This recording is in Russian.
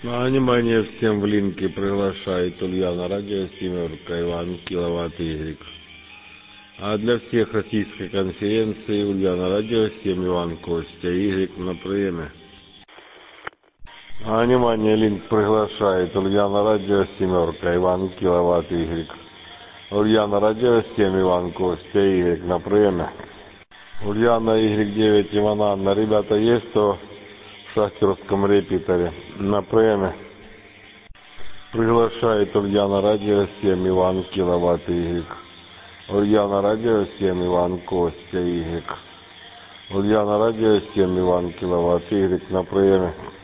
Внимание всем в линке приглашает Ульяна Радио Семерка Иван Киловатт Y. А для всех российской конференции Ульяна Радио 7 Иван Костя Y на приеме. Внимание, линк приглашает Ульяна Радио Семерка Иван Киловатт Y. Ульяна Радио 7 Иван Костя Y на приеме. Ульяна Y9 Иван Анна. Ребята, есть кто в шахтерском репитере на приеме? Приглашает Ульяна Радио 7 Иван Киловатт Y. Ульяна Радио 7 Иван Костя Y. Ульяна Радио 7 Иван Киловатт Y на приеме.